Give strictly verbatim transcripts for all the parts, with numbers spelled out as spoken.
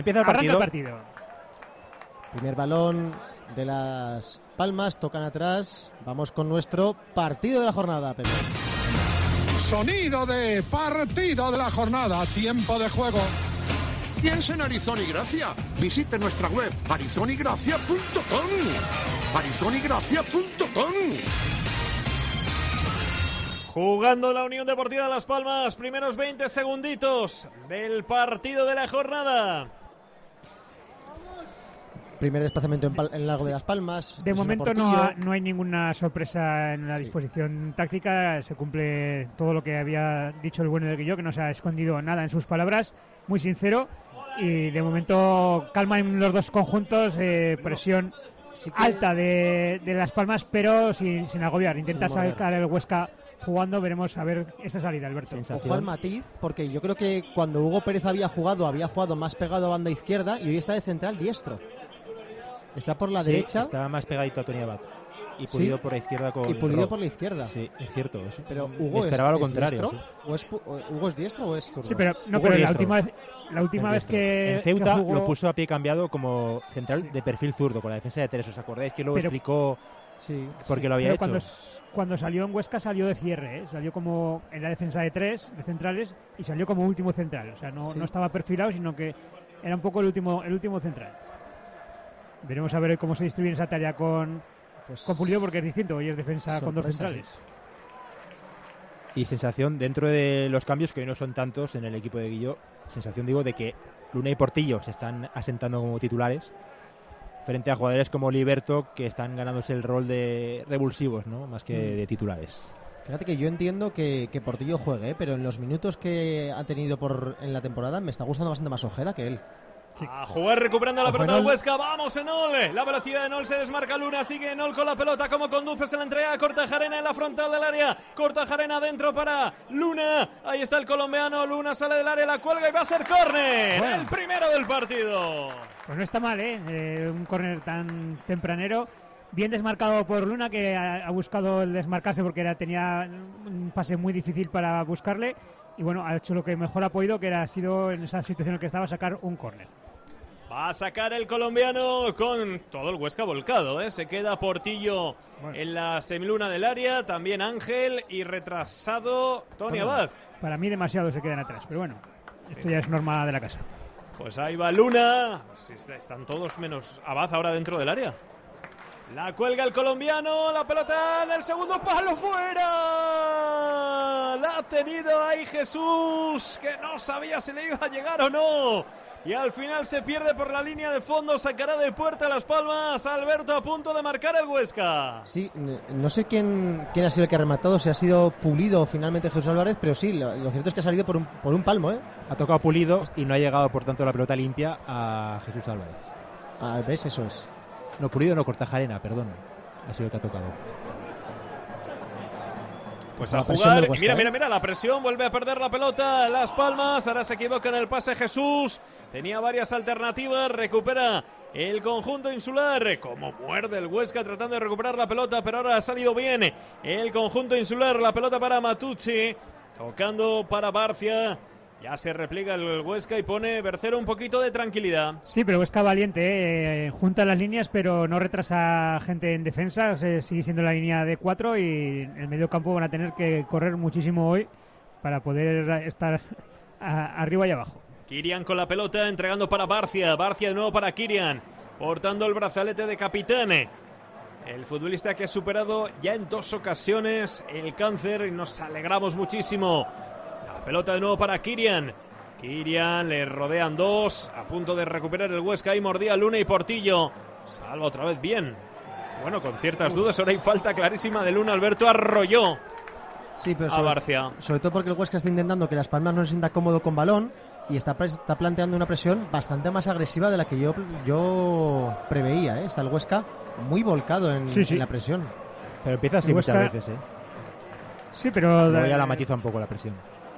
Empieza el partido. Arranca el partido. Primer balón de Las Palmas, tocan atrás. Vamos con nuestro partido de la jornada, Pepe. Sonido de partido de la jornada, tiempo de juego. Piensa en Arizona y Gracia. Visite nuestra web arizona y gracia punto com. arizona y gracia punto com. Jugando la Unión Deportiva de Las Palmas, primeros veinte segunditos del partido de la jornada. Primer desplazamiento en, en Lago sí. de Las Palmas. De momento no, ha, no hay ninguna sorpresa en la sí. disposición táctica. Se cumple todo lo que había dicho el bueno de Guilló, que no se ha escondido nada en sus palabras. Muy sincero. Y de momento calma en los dos conjuntos. Eh, presión sí que... alta de, de Las Palmas, pero sin, sin agobiar. Intenta sin sacar el Huesca jugando. Veremos a ver esa salida, Alberto. Ojo al matiz, porque yo creo que cuando Hugo Pérez había jugado, había jugado más pegado a banda izquierda y hoy está de central diestro. Está por la sí, derecha. Estaba más pegadito a Tony Abad. Y Pulido ¿sí? por la izquierda con Y Pulido Rob. por la izquierda. Sí, es cierto. Eso. Pero Hugo esperaba es, lo contrario. ¿es diestro? ¿O es, o, ¿Hugo es diestro o es zurdo? Sí, pero, no, pero la última vez, la última vez que. En Ceuta que jugó... lo puso a pie cambiado como central sí. de perfil zurdo, con la defensa de tres. ¿Os acordáis que luego pero, explicó sí, por qué sí, lo había pero hecho? Cuando, cuando salió en Huesca salió de cierre, ¿eh? Salió como en la defensa de tres, de centrales, y salió como último central. O sea, no, sí. no estaba perfilado, sino que era un poco el último, el último central. Veremos a ver cómo se distribuye esa tarea con, pues, con Pulido, porque es distinto. Hoy es defensa con dos centrales. Y sensación, dentro de los cambios, que hoy no son tantos en el equipo de Guilló, sensación, digo, de que Luna y Portillo se están asentando como titulares frente a jugadores como Liberto, que están ganándose el rol de revulsivos, ¿no? Más que mm. de titulares. Fíjate que yo entiendo que, que Portillo juegue, ¿eh? Pero en los minutos que ha tenido por en la temporada me está gustando bastante más Ojeda que él. Sí. A jugar recuperando la pelota del Huesca. Vamos Enol. La velocidad de Enol se desmarca Luna. Sigue Enol con la pelota. Como conduce, se la entrega a Kortajarena en la frontal del área. Kortajarena dentro para Luna. Ahí está el colombiano. Luna sale del área, la cuelga y va a ser córner. Bueno. El primero del partido. Pues no está mal, ¿eh? eh un córner tan tempranero. Bien desmarcado por Luna, que ha, ha buscado el desmarcarse porque era, tenía un pase muy difícil para buscarle. Y bueno, ha hecho lo que mejor ha podido, que era, ha sido en esa situación en la que estaba, sacar un córner. Va a sacar el colombiano con todo el Huesca volcado, ¿eh? Se queda Portillo bueno. en la semiluna del área, también Ángel y retrasado Tony bueno, Abad. Para mí demasiado se quedan atrás, pero bueno, esto ya es norma de la casa. Pues ahí va Luna, pues están todos menos Abad ahora dentro del área. La cuelga el colombiano, la pelota en el segundo palo, fuera. La ha tenido ahí Jesús, que no sabía si le iba a llegar o no. Y al final se pierde por la línea de fondo, sacará de puerta Las Palmas. Alberto a punto de marcar el Huesca. Sí, no sé quién, quién ha sido el que ha rematado, si ha sido Pulido finalmente Jesús Álvarez, pero sí, lo, lo cierto es que ha salido por un, por un palmo, ¿eh? Ha tocado Pulido y no ha llegado, por tanto, la pelota limpia a Jesús Álvarez. Ah, ¿ves? Eso es. No, Pulido no, Kortajarena, perdón. Ha sido el que ha tocado. Pues a jugar, Huesca, mira, mira, mira, la presión, vuelve a perder la pelota Las Palmas, ahora se equivoca en el pase Jesús, tenía varias alternativas, recupera el conjunto insular, como muerde el Huesca tratando de recuperar la pelota, pero ahora ha salido bien el conjunto insular, la pelota para Matucci, tocando para Barcia. Ya se repliega el Huesca y pone Bercero un poquito de tranquilidad. Sí, pero Huesca valiente, ¿eh? Junta las líneas, pero no retrasa gente en defensa. O sea, sigue siendo la línea de cuatro y en el medio campo van a tener que correr muchísimo hoy para poder estar a, arriba y abajo. Kirian con la pelota, entregando para Barcia. Barcia de nuevo para Kirian, portando el brazalete de capitán. El futbolista que ha superado ya en dos ocasiones el cáncer y nos alegramos muchísimo. Pelota de nuevo para Kirian. Kirian, le rodean dos. A punto de recuperar el Huesca. Ahí mordía Luna y Portillo. Salva otra vez bien. Bueno, con ciertas dudas. Ahora hay falta clarísima de Luna. Alberto arrolló sí, pero a sobre, Barcia. Sobre todo porque el Huesca está intentando que Las Palmas no se sienta cómodo con balón. Y está, está planteando una presión bastante más agresiva de la que yo, yo preveía, ¿eh? Está el Huesca muy volcado en, sí, sí. en la presión. Pero empieza así Huesca... muchas veces, ¿eh? Sí, pero... Luego ya la matiza un poco la presión.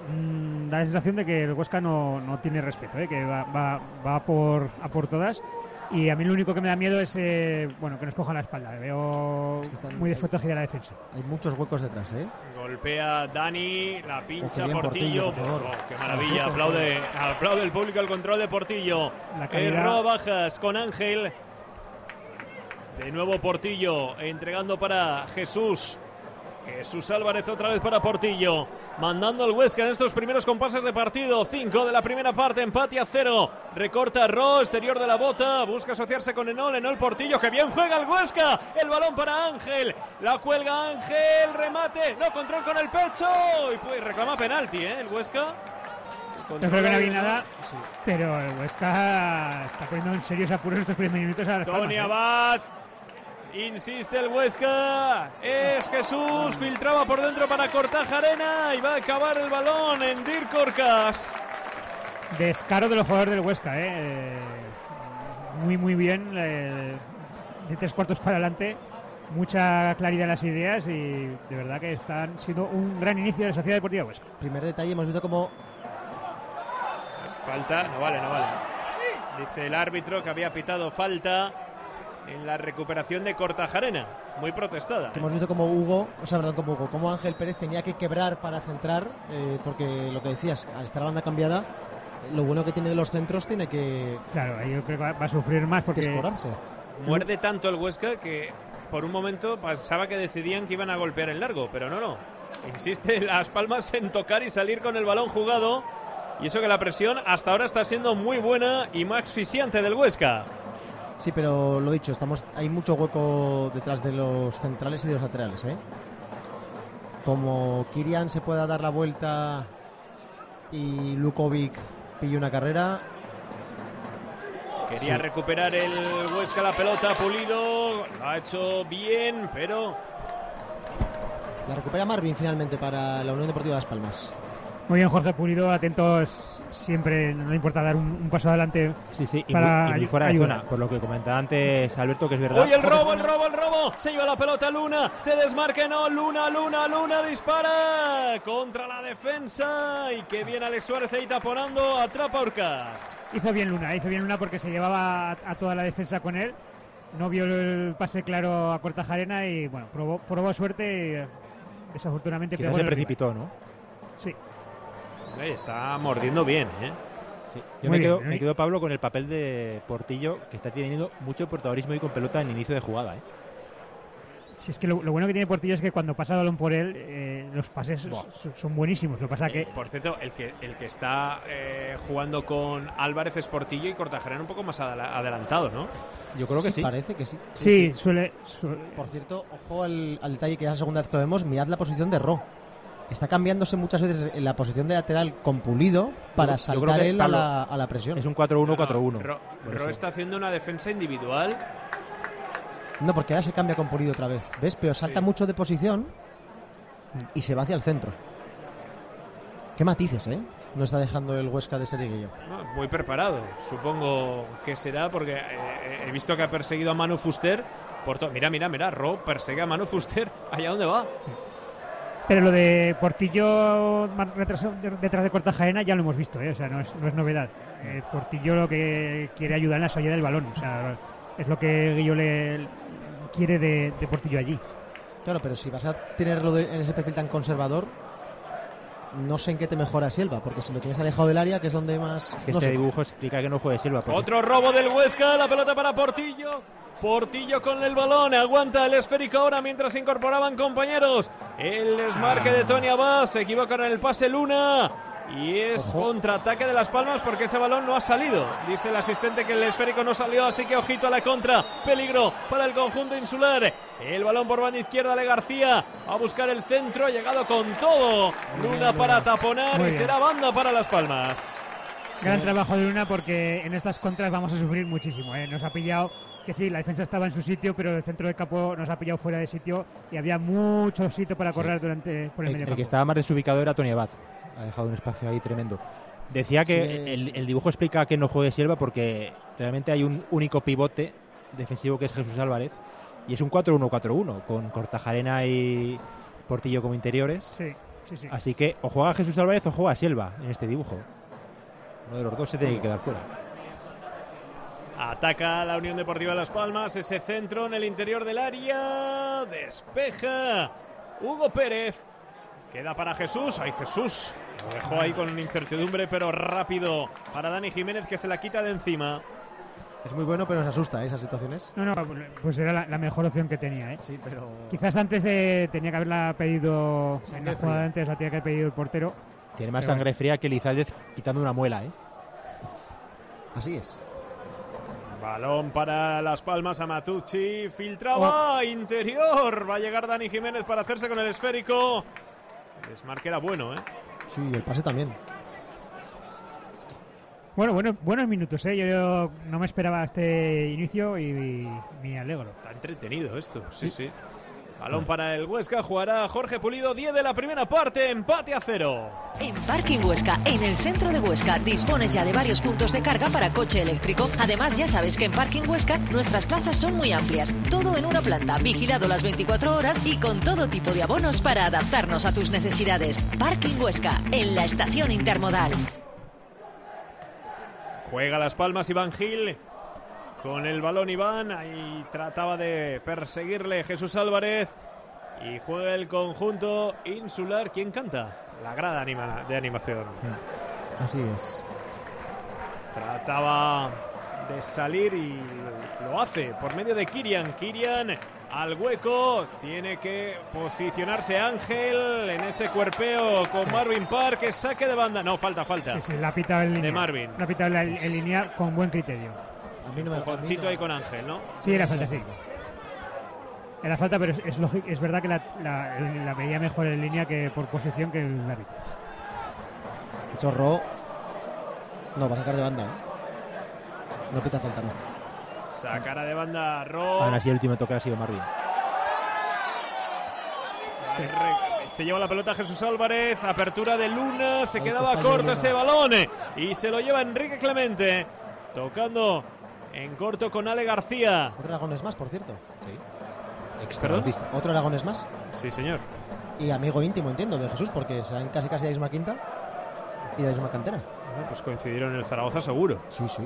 mmm, da la sensación de que el Huesca no, no tiene respeto, ¿eh? que va, va, va a, por, a por todas. Y a mí lo único que me da miedo es eh, bueno, que nos cojan la espalda. Veo es que están, muy desprotegida la defensa. Hay muchos huecos detrás, ¿eh? Golpea Dani, la pincha bien, Portillo. Portillo, por favor. Oh, ¡Qué maravilla! Aplaude, aplaude el público el control de Portillo. Erro bajas con Ángel. De nuevo Portillo entregando para Jesús. Jesús Álvarez otra vez para Portillo. Mandando al Huesca en estos primeros compases de partido. Cinco de la primera parte, empate a cero. Recorta Ro, exterior de la bota. Busca asociarse con Enol. Enol Portillo, que bien juega el Huesca. El balón para Ángel. La cuelga Ángel. Remate. No, control con el pecho. Y pues reclama penalti, ¿eh? El Huesca. Yo creo que no había nada, sí. Pero el Huesca está poniendo en serios apuros estos primeros minutos a las Tony Palmas, ¿eh? Abad. Insiste el Huesca, es Jesús, filtraba por dentro para Kortajarena y va a acabar el balón en Dirk Orcas. Descaro de los jugadores del Huesca, ¿eh? Muy, muy bien, eh, de tres cuartos para adelante, mucha claridad en las ideas y de verdad que están siendo un gran inicio de la Sociedad Deportiva Huesca. Primer detalle, hemos visto como... Falta, no vale, no vale. Dice el árbitro que había pitado falta en la recuperación de Kortajarena, muy protestada. Hemos visto como Hugo, o sea, perdón, como Hugo, como Ángel Pérez tenía que quebrar para centrar, eh, porque lo que decías, al estar la banda cambiada, lo bueno que tiene de los centros tiene que... Claro, yo creo que va a sufrir más porque... escorarse. Muerde tanto el Huesca que por un momento pensaba que decidían que iban a golpear en largo, pero no, no. Insiste Las Palmas en tocar y salir con el balón jugado, y eso que la presión hasta ahora está siendo muy buena y más asfixiante del Huesca. Sí, pero lo dicho, estamos, hay mucho hueco detrás de los centrales y de los laterales, ¿eh? Como Kirian se pueda dar la vuelta y Lukovic pille una carrera. Quería sí. recuperar el Huesca la pelota, Pulido, lo ha hecho bien, pero... La recupera Marvin finalmente para la Unión Deportiva Las Palmas. Muy bien, Jorge Pulido, atentos siempre, no le importa dar un, un paso adelante. Sí, sí, y para muy, y muy fuera de ayudar. zona, por lo que comentaba antes Alberto, que es verdad. ¡Uy, el robo, el robo, el robo! Se lleva la pelota Luna, se desmarca, no, Luna, Luna, Luna, dispara contra la defensa y que bien Alex Suárez ahí taponando, atrapa Orcas. Hizo bien Luna, hizo bien Luna porque se llevaba a, a toda la defensa con él, no vio el pase claro a Kortajarena y bueno, probó, probó suerte y desafortunadamente quizás se precipitó, ¿no? Sí. Está mordiendo bien, ¿eh? Sí. Yo me quedo, me quedo, Pablo, con el papel de Portillo, que está teniendo mucho protagonismo y con pelota en inicio de jugada, ¿eh? Sí, es que lo, lo bueno que tiene Portillo es que cuando pasa el balón por él, eh, los pases son, son buenísimos. Lo que pasa eh, que... Por cierto, el que, el que está eh, jugando con Álvarez es Portillo y Kortajarena un poco más adelantado, ¿no? Yo creo que sí. sí. Parece que sí. Sí, sí. Suele, suele... Por cierto, ojo al, al detalle que es la segunda vez que lo vemos, mirad la posición de Ro. Está cambiándose muchas veces en la posición de lateral con Pulido para yo, saltar yo él Pablo, a, la, a la presión. Es un cuatro uno cuatro uno. No, no, Ro, Ro está haciendo una defensa individual. No, porque ahora se cambia con Pulido otra vez, ¿ves? Pero salta sí. mucho de posición y se va hacia el centro. Qué matices, ¿eh? No está dejando el Huesca de Seriguillo. No, muy preparado, supongo que será, porque eh, he visto que ha perseguido a Manu Fuster. Por to- mira, mira, mira, Ro persigue a Manu Fuster. ¿Allá dónde va? Pero lo de Portillo detrás de Kortajarena ya lo hemos visto, ¿eh? O sea, no es, no es novedad. Eh, Portillo lo que quiere ayudar en la salida del balón, o sea, es lo que Guillo le quiere de, de Portillo allí. Claro, pero si vas a tenerlo de, en ese perfil tan conservador, no sé en qué te mejora Silva, porque si lo tienes alejado del área, que es donde más... Es que no este sé. dibujo explica que no juegue Silva. Porque... Otro robo del Huesca, la pelota para Portillo. Portillo con el balón, aguanta el esférico ahora mientras se incorporaban compañeros. El desmarque de Tony Abad, se equivoca en el pase Luna. Y es Ojo. contraataque de Las Palmas porque ese balón no ha salido. Dice el asistente que el esférico no salió, así que ojito a la contra. Peligro para el conjunto insular. El balón por banda izquierda de García. A buscar el centro, ha llegado con todo. Luna para taponar y será banda para Las Palmas. Gran trabajo de Luna porque en estas contras vamos a sufrir muchísimo, ¿eh? Nos ha pillado... Que sí, la defensa estaba en su sitio, pero el centro del campo nos ha pillado fuera de sitio y había mucho sitio para correr sí. durante por el, el medio campo. El que estaba más desubicado era Tony Abad. Ha dejado un espacio ahí tremendo. Decía que sí. el, el dibujo explica que no juegue Silva porque realmente hay un único pivote defensivo que es Jesús Álvarez y es un cuatro uno cuatro uno con Kortajarena y Portillo como interiores. Sí. Sí, sí. Así que o juega Jesús Álvarez o juega Silva en este dibujo. Uno de los dos se tiene que quedar fuera. Ataca la Unión Deportiva Las Palmas, ese centro en el interior del área, despeja Hugo Pérez, queda para Jesús, ¡ay Jesús! Lo dejó ahí con incertidumbre, pero rápido para Dani Jiménez, que se la quita de encima. Es muy bueno, pero nos asusta, ¿eh? Esas situaciones. No, no, pues era la, la mejor opción que tenía, ¿eh? Sí, pero... Quizás antes eh, tenía que haberla pedido, en la jugada antes la tenía que haber pedido el portero. Tiene más pero sangre bueno. fría que Elizalde quitando una muela, ¿eh? Así es. Balón para Las Palmas, a Matucci, filtraba, oh. interior, va a llegar Dani Jiménez para hacerse con el esférico. El desmarque era bueno, ¿eh? Sí, el pase también. Bueno, bueno, buenos minutos, ¿eh? Yo no me esperaba este inicio y, y me alegro. Está entretenido esto, sí, sí. sí. Balón para el Huesca, jugará Jorge Pulido, diez de la primera parte, empate a cero. En Parking Huesca, en el centro de Huesca, dispones ya de varios puntos de carga para coche eléctrico. Además, ya sabes que en Parking Huesca nuestras plazas son muy amplias. Todo en una planta, vigilado las veinticuatro horas y con todo tipo de abonos para adaptarnos a tus necesidades. Parking Huesca, en la estación intermodal. Juega Las Palmas, Iván Gil. Con el balón Iván, ahí trataba de perseguirle Jesús Álvarez. Y juega el conjunto insular. ¿Quién canta? La grada anima de animación. Así es. Trataba de salir y lo hace por medio de Kirian. Kirian al hueco. Tiene que posicionarse Ángel en ese cuerpeo con sí. Marvin Park. Saque de banda. No, falta, falta. Sí, sí, la ha pitado en línea. De Marvin. La ha pitado en, en línea con buen criterio. A mí no me Un no. ahí con Ángel, ¿no? Sí, era falta, sí. Era falta, pero es, es, lógico, es verdad que la, la, la veía mejor en línea que por posición que el árbitro. Chorro. No, va a sacar de banda, ¿eh? No pita falta, no. Sacará de banda Ro. Ahora sí, el último toque ha sido Marvin. Sí. Se lleva la pelota Jesús Álvarez. Apertura de Luna. Se quedaba corto ese balón. Y se lo lleva Enrique Clemente. Tocando en corto con Ale García. Otro Aragones más, por cierto. Sí. ¿Perdón? Otro Aragones más. Sí, señor. Y amigo íntimo, entiendo, de Jesús, porque serán casi casi de la misma quinta y de la misma cantera. Bueno, pues coincidieron en el Zaragoza seguro. Sí, sí.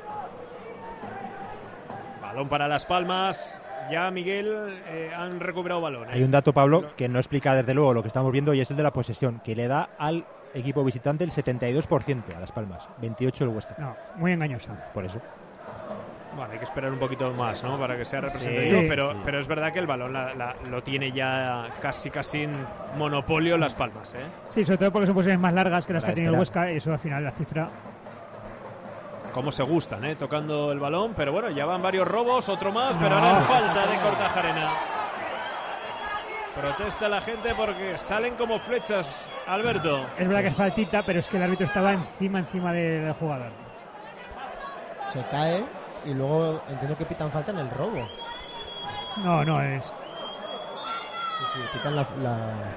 Balón para Las Palmas. Ya Miguel eh, han recuperado balón. ¿eh? Hay un dato, Pablo, que no explica desde luego lo que estamos viendo y es el de la posesión, que le da al equipo visitante el setenta y dos por ciento a Las Palmas, veintiocho el Huesca. No, muy engañosa. Por eso. Bueno, hay que esperar un poquito más, ¿no? Para que sea representativo, sí, pero, sí. pero es verdad que el balón la, la, lo tiene ya casi casi en monopolio Las Palmas, ¿eh? Sí, sobre todo porque son posiciones más largas que las Para que ha tenido el esperar. Huesca y eso al final la cifra... Cómo se gustan, ¿eh? Tocando el balón, pero bueno, ya van varios robos, otro más, pero No. ahora en falta de Kortajarena. Protesta la gente porque salen como flechas, Alberto. Es verdad que es faltita, pero es que el árbitro estaba encima, encima del jugador. Se cae y luego entiendo que pitan falta en el robo. No, no, es... Sí, sí, pitan la... la...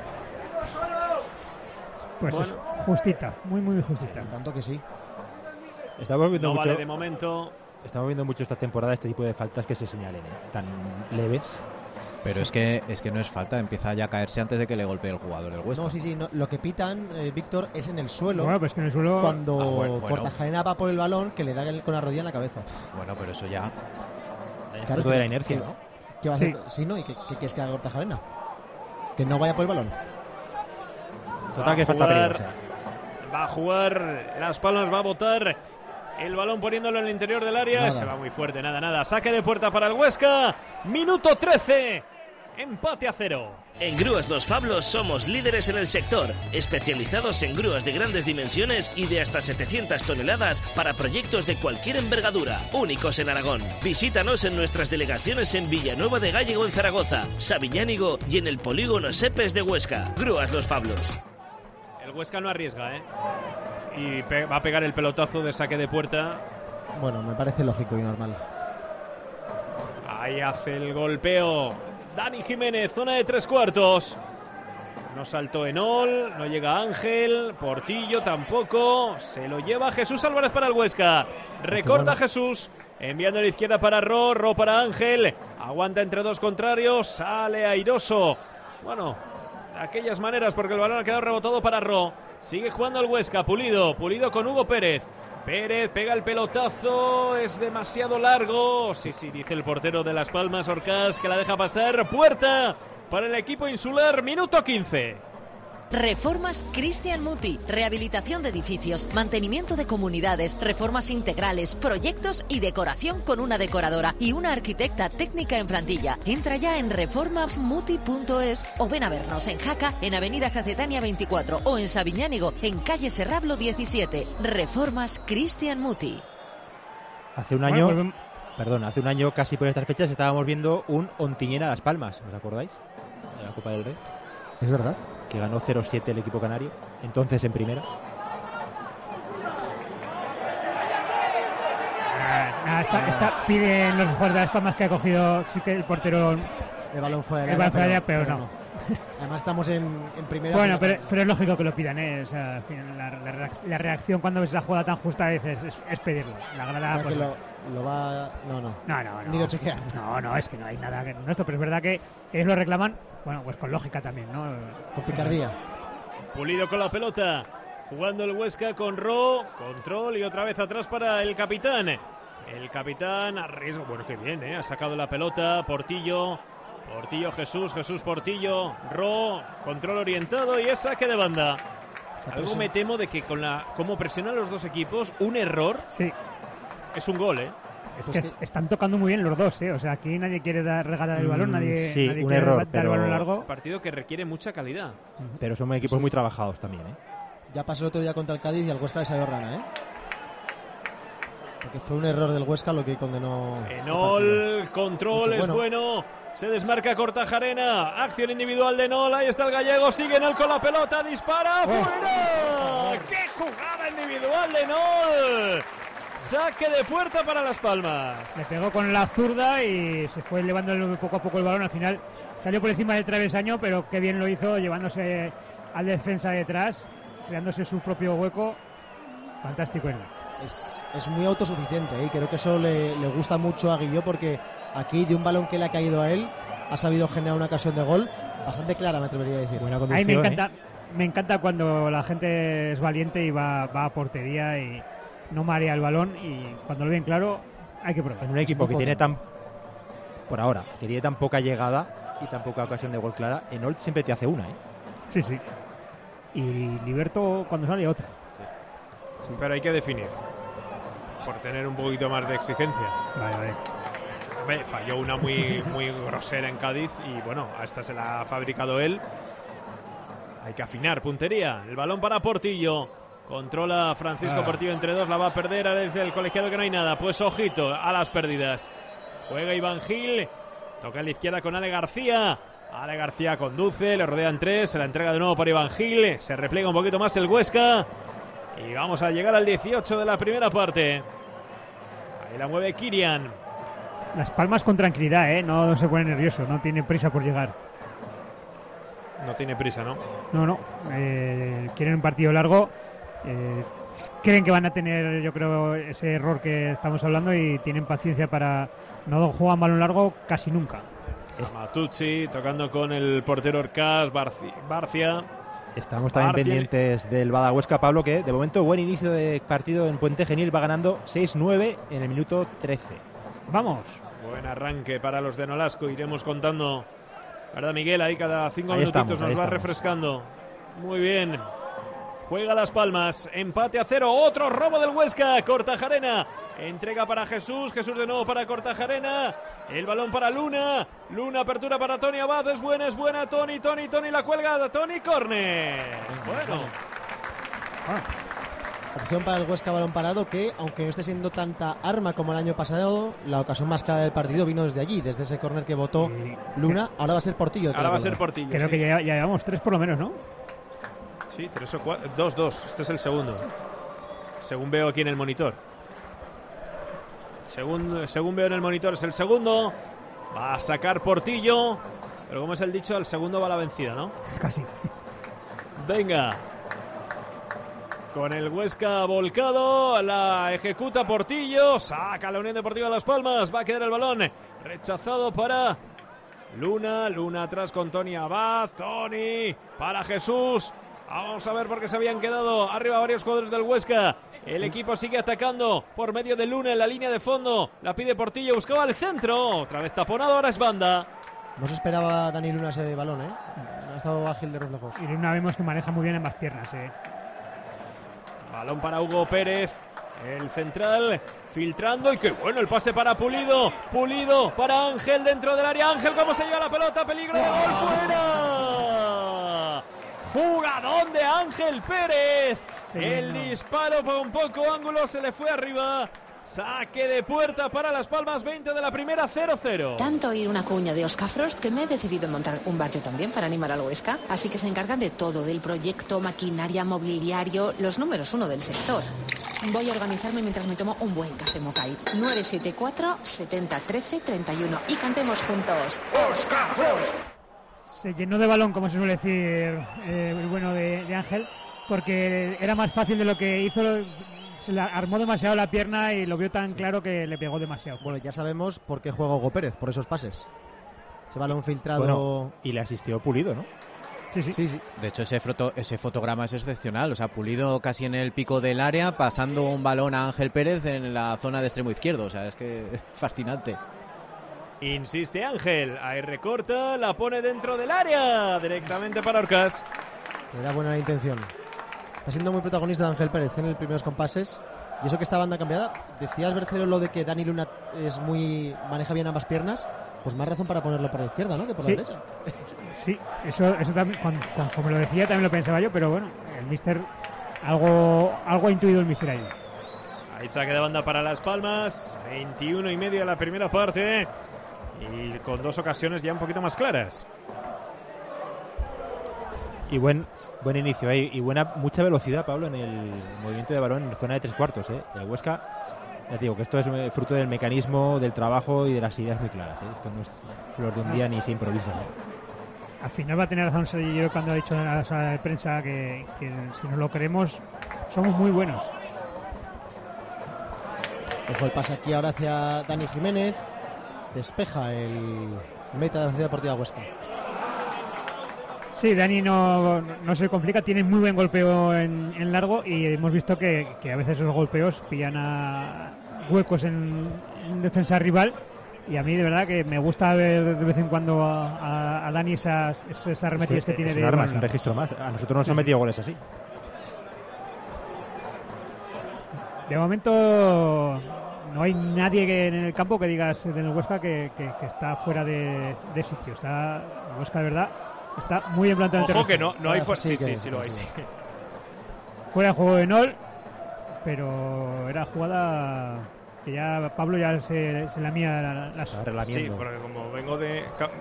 Pues Bueno. eso, justita, muy, muy justita. Tanto que sí. Estamos viendo, No mucho, vale de momento. estamos viendo mucho esta temporada este tipo de faltas que se señalen, ¿eh? Tan leves. Pero es que es que no es falta, empieza ya a caerse antes de que le golpee el jugador del Huesca. No, sí, sí. No, lo que pitan, eh, Víctor, es en el suelo. Bueno, pues que en el suelo... Cuando Ah, bueno, bueno. Kortajarena va por el balón, que le da el- con la rodilla en la cabeza. Bueno, pero eso ya. Claro, Fruto de es la que- inercia, que- ¿no? ¿Qué va a Sí. hacer? Sí, ¿no? ¿Y qué, qué quieres que haga Kortajarena? Que no vaya por el balón. Total, Va que a falta jugar- peligrosa. Va a jugar Las Palmas, va a botar el balón poniéndolo en el interior del área. Nada. Se va muy fuerte, nada, nada. Saque de puerta para el Huesca. Minuto trece. Empate a cero. En Grúas Los Fablos somos líderes en el sector, especializados en grúas de grandes dimensiones y de hasta setecientas toneladas para proyectos de cualquier envergadura, únicos en Aragón. Visítanos en nuestras delegaciones en Villanueva de Gállego en Zaragoza, Sabiñánigo y en el polígono Sepes de Huesca. Grúas Los Fablos. El Huesca no arriesga, ¿eh? Y pe- va a pegar el pelotazo de saque de puerta. Bueno, me parece lógico y normal. Ahí hace el golpeo Dani Jiménez, zona de tres cuartos. No saltó Enol, no llega Ángel, Portillo tampoco. Se lo lleva Jesús Álvarez para el Huesca. Recorta bueno. Jesús, enviando a la izquierda para Ro, Ro para Ángel. Aguanta entre dos contrarios, sale airoso. Bueno, de aquellas maneras, porque el balón ha quedado rebotado para Ro. Sigue jugando el Huesca, Pulido, Pulido con Hugo Pérez. Pérez pega el pelotazo, es demasiado largo. Sí, sí, dice el portero de Las Palmas, Orcás, que la deja pasar. Puerta para el equipo insular, minuto quince. Reformas Cristian Muti. Rehabilitación de edificios, mantenimiento de comunidades, reformas integrales, proyectos y decoración con una decoradora y una arquitecta técnica en plantilla. Entra ya en reformas muti punto es o ven a vernos en Jaca, en Avenida Jacetania veinticuatro o en Sabiñánigo, en calle Serrablo diecisiete. Reformas Cristian Muti. Hace un año, bueno, pues... perdón, hace un año casi por estas fechas estábamos viendo un Ontiñena Las Palmas, ¿os acordáis? De la Copa del Rey. Es verdad. Que ganó cero siete el equipo canario, entonces en primera. Ah, está, está, piden los jugadores de Las Palmas que ha cogido, sí que el portero el balón fuera el balón fuera de área, pero, pero no. no. Además estamos en, en primera. Bueno, pero, pero es lógico que lo pidan, ¿eh? O sea, la, la, la reacción cuando ves esa jugada tan justa es, es, es pedirlo. La grada, pues, que lo, lo va... No, no. No, no, no. Ni lo chequean. No, no, es que no hay nada que no esto, pero es verdad que ellos lo reclaman, bueno, pues con lógica también, ¿no? Con picardía. Pulido con la pelota, jugando el Huesca con Ro, control y otra vez atrás para el capitán. El capitán arriesga, bueno, que bien, ¿eh? Ha sacado la pelota, Portillo, Portillo Jesús, Jesús Portillo, Ro, control orientado y es saque de banda. Algo me temo de que con la como presionan los dos equipos, un error sí. es un gol, ¿eh? Es que están tocando muy bien los dos, ¿eh? O sea, aquí nadie quiere dar, regalar el balón, nadie, sí, nadie un quiere error, dar pero... el balón largo. Un partido que requiere mucha calidad. Pero son equipos sí. muy trabajados también, ¿eh? Ya pasó el otro día contra el Cádiz y al Huesca le salió rana, ¿eh? Porque fue un error del Huesca lo que condenó. Enol, control es bueno. bueno. Se desmarca Kortajarena. Acción individual de Enol. Ahí está el gallego. Sigue Enol con la pelota. Dispara. Oh. ¡Fuera! ¡Qué jugada individual de Enol! Saque de puerta para Las Palmas. Le pegó con la zurda y se fue elevando poco a poco el balón. Al final salió por encima del travesaño, pero qué bien lo hizo, llevándose al defensa detrás, creándose su propio hueco. Fantástico Enol. Es, es muy autosuficiente, ¿eh? Creo que eso le, le gusta mucho a Guilló, porque aquí de un balón que le ha caído a él ha sabido generar una ocasión de gol bastante clara, me atrevería a decir. Buena a mí me encanta, ¿eh? me encanta cuando la gente es valiente y va, va a portería y no marea el balón, y cuando lo ven claro hay que probar. En un equipo que tiene tan, por ahora, que tiene tan poca llegada y tan poca ocasión de gol clara, Enol siempre te hace una, ¿eh? Sí, sí. Y Liberto cuando sale otra. Sí, pero hay que definir por tener un poquito más de exigencia. Vale, vale. Hombre, falló una muy, muy grosera en Cádiz y bueno, a esta se la ha fabricado él. Hay que afinar, puntería. El balón para Portillo. Controla Francisco ah. Portillo entre dos, la va a perder. Ahora dice el colegiado que no hay nada. Pues ojito a las pérdidas. Juega Iván Gil. Toca a la izquierda con Ale García. Ale García conduce, le rodean tres. Se la entrega de nuevo para Iván Gil. Se repliega un poquito más el Huesca. Y vamos a llegar al dieciocho de la primera parte. Ahí la mueve Kirian. Las Palmas con tranquilidad, ¿eh? No, no se pone nervioso, no tiene prisa por llegar. No tiene prisa, ¿no? No, no. Eh, quieren un partido largo. Eh, creen que van a tener, yo creo, ese error que estamos hablando y tienen paciencia para... No juegan balón largo casi nunca. Matucci tocando con el portero Orcás, Barci, Barcia. Estamos también Barcia. pendientes del Bada Huesca, Pablo, que de momento buen inicio de partido en Puente Genil, va ganando seis nueve en el minuto trece. Vamos. Buen arranque para los de Nolasco, iremos contando, ¿verdad, Miguel? Ahí cada cinco ahí minutitos estamos, nos va estamos. refrescando. Muy bien. Juega Las Palmas, empate a cero, otro robo del Huesca. Kortajarena entrega para Jesús, Jesús de nuevo para Kortajarena, el balón para Luna, Luna apertura para Tony Abad, es buena, es buena, Tony, Tony, Tony la cuelga, Tony, córner. Bueno. Ah. Acción para el Huesca, balón parado, que aunque no esté siendo tanta arma como el año pasado, la ocasión más clara del partido vino desde allí, desde ese córner que votó Sí. Luna. Ahora va a ser Portillo. Ahora va a ser Portillo. Creo sí. que ya, ya llevamos tres por lo menos, ¿no? Sí, tres o cuatro, dos, dos. Este es el segundo, según veo aquí en el monitor. Según, según veo en el monitor es el segundo. Va a sacar Portillo, pero como es el dicho, al segundo va la vencida, ¿no? Casi. Venga. Con el Huesca volcado, la ejecuta Portillo, saca la Unión Deportiva Las Palmas, va a quedar el balón rechazado para Luna, Luna atrás con Tony Abad. Tony para Jesús. Vamos a ver por qué se habían quedado arriba varios jugadores del Huesca. El equipo sigue atacando por medio de Luna en la línea de fondo. La pide Portillo, buscaba el centro. Otra vez taponado, ahora es banda. No se esperaba Dani Luna ese balón, ¿eh? Ha estado ágil de reflejos. Y Luna vemos que maneja muy bien ambas piernas, ¿eh? Balón para Hugo Pérez. El central filtrando y qué bueno el pase para Pulido. Pulido para Ángel dentro del área. Ángel, ¿cómo se lleva la pelota? Peligro de gol, fuera. Jugadón de Ángel Pérez. Sí, el no. disparo por un poco ángulo se le fue arriba. Saque de puerta para Las Palmas, veinte de la primera, cero cero. Tanto oír una cuña de Oscar Frost que me he decidido montar un bar yo también para animar al Huesca. Así que se encargan de todo, del proyecto, maquinaria, mobiliario, los números uno del sector. Voy a organizarme mientras me tomo un buen café Mokai. nueve siete cuatro, setenta, trece, treinta y uno. Y cantemos juntos Oscar Frost. Se llenó de balón, como se suele decir, eh, el bueno de, de Ángel, porque era más fácil de lo que hizo. Se le armó demasiado la pierna y lo vio tan sí. claro que le pegó demasiado. Bueno, ya sabemos por qué juega Hugo Pérez, por esos pases. Ese balón filtrado. Bueno, y le asistió Pulido, ¿no? Sí, sí. sí, sí. De hecho, ese, foto, ese fotograma es excepcional. O sea, Pulido casi en el pico del área, pasando un balón a Ángel Pérez en la zona de extremo izquierdo. O sea, es que fascinante. Insiste Ángel, ahí recorta, la pone dentro del área, directamente para Orcas. Era buena la intención. Está siendo muy protagonista Ángel Pérez en el primeros compases. Y eso que esta banda cambiada. Decías, Bercero, lo de que Dani Luna es muy maneja bien ambas piernas. Pues más razón para ponerlo por la izquierda, ¿no? Que por sí. la derecha. Sí, eso, eso también, cuando, cuando, como lo decía, también lo pensaba yo. Pero bueno, el míster, algo, algo ha intuido el míster ahí. Ahí saque de banda para Las Palmas. veintiuno y medio de la primera parte. Y con dos ocasiones ya un poquito más claras. Y buen buen inicio ahí. Y buena mucha velocidad, Pablo, en el movimiento de balón en zona de tres cuartos. ¿eh? El Huesca, ya digo que esto es fruto del mecanismo, del trabajo y de las ideas muy claras. ¿eh? Esto no es flor de un día ni se improvisa. ¿eh? Al final va a tener razón Sergio cuando ha dicho en la sala de prensa que, que si nos lo queremos, somos muy buenos. Ojo el pase aquí ahora hacia Dani Jiménez. Despeja el meta de la Sociedad Deportiva Huesca. Sí, Dani no, no se complica, tiene muy buen golpeo en, en largo y hemos visto que, que a veces esos golpeos pillan a huecos en, en defensa rival y a mí de verdad que me gusta ver de vez en cuando a, a, a Dani esas, esas arremetidas es que, que tiene es de un arma, es un registro más. A nosotros nos sí, han metido sí. goles así. De momento no hay nadie que en el campo que digas en el Huesca que, que, que está fuera de, de sitio. Está el Huesca de verdad. Está muy en planta de Ojo que no, no hay fuera. Sí, sí, sí, sí, lo hay. Sí. Fuera de juego de Nol, pero era jugada que ya Pablo ya se, se lamía las Sí, porque como vengo de.